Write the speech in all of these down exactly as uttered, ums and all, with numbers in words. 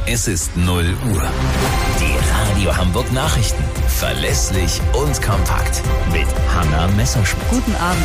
Es ist null Uhr. Die Radio Hamburg Nachrichten. Verlässlich und kompakt. Mit Hanna Messerschmidt. Guten Abend.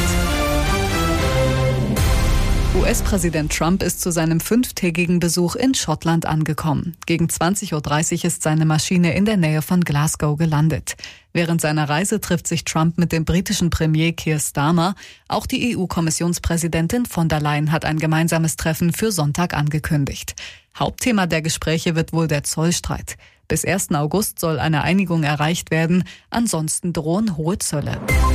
U S-Präsident Trump ist zu seinem fünftägigen Besuch in Schottland angekommen. Gegen zwanzig Uhr dreißig ist seine Maschine in der Nähe von Glasgow gelandet. Während seiner Reise trifft sich Trump mit dem britischen Premier Keir Starmer. Auch die E U-Kommissionspräsidentin von der Leyen hat ein gemeinsames Treffen für Sonntag angekündigt. Hauptthema der Gespräche wird wohl der Zollstreit. Bis ersten August soll eine Einigung erreicht werden, ansonsten drohen hohe Zölle.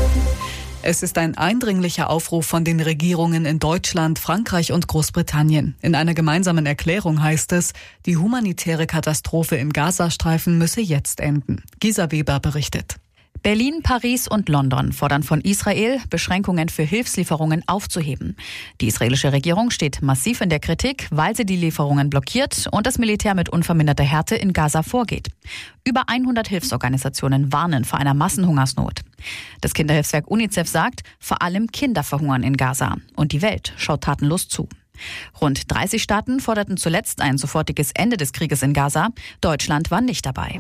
Es ist ein eindringlicher Aufruf von den Regierungen in Deutschland, Frankreich und Großbritannien. In einer gemeinsamen Erklärung heißt es, die humanitäre Katastrophe im Gazastreifen müsse jetzt enden. Gisa Weber berichtet. Berlin, Paris und London fordern von Israel, Beschränkungen für Hilfslieferungen aufzuheben. Die israelische Regierung steht massiv in der Kritik, weil sie die Lieferungen blockiert und das Militär mit unverminderter Härte in Gaza vorgeht. Über hundert Hilfsorganisationen warnen vor einer Massenhungersnot. Das Kinderhilfswerk UNICEF sagt, vor allem Kinder verhungern in Gaza. Und die Welt schaut tatenlos zu. Rund dreißig Staaten forderten zuletzt ein sofortiges Ende des Krieges in Gaza. Deutschland war nicht dabei.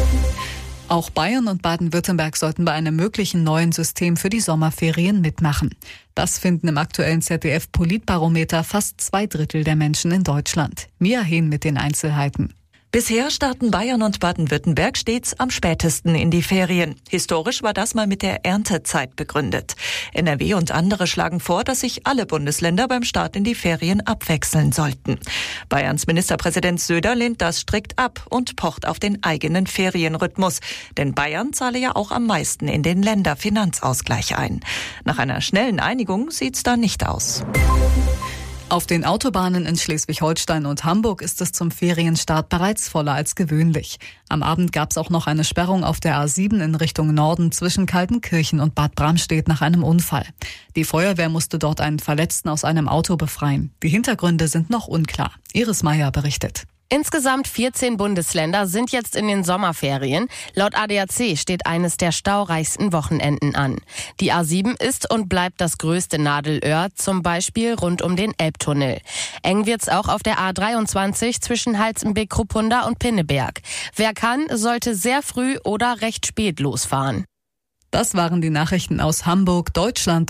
Auch Bayern und Baden-Württemberg sollten bei einem möglichen neuen System für die Sommerferien mitmachen. Das finden im aktuellen Z D F-Politbarometer fast zwei Drittel der Menschen in Deutschland. Mia Hehn mit den Einzelheiten. Bisher starten Bayern und Baden-Württemberg stets am spätesten in die Ferien. Historisch war das mal mit der Erntezeit begründet. N R W und andere schlagen vor, dass sich alle Bundesländer beim Start in die Ferien abwechseln sollten. Bayerns Ministerpräsident Söder lehnt das strikt ab und pocht auf den eigenen Ferienrhythmus. Denn Bayern zahle ja auch am meisten in den Länderfinanzausgleich ein. Nach einer schnellen Einigung sieht's da nicht aus. Auf den Autobahnen in Schleswig-Holstein und Hamburg ist es zum Ferienstart bereits voller als gewöhnlich. Am Abend gab es auch noch eine Sperrung auf der A sieben in Richtung Norden zwischen Kaltenkirchen und Bad Bramstedt nach einem Unfall. Die Feuerwehr musste dort einen Verletzten aus einem Auto befreien. Die Hintergründe sind noch unklar. Iris Meyer berichtet. Insgesamt vierzehn Bundesländer sind jetzt in den Sommerferien. Laut A D A C steht eines der staureichsten Wochenenden an. Die A sieben ist und bleibt das größte Nadelöhr, zum Beispiel rund um den Elbtunnel. Eng wird's auch auf der A dreiundzwanzig zwischen Halzenbeck-Kruppunda und Pinneberg. Wer kann, sollte sehr früh oder recht spät losfahren. Das waren die Nachrichten aus Hamburg, Deutschland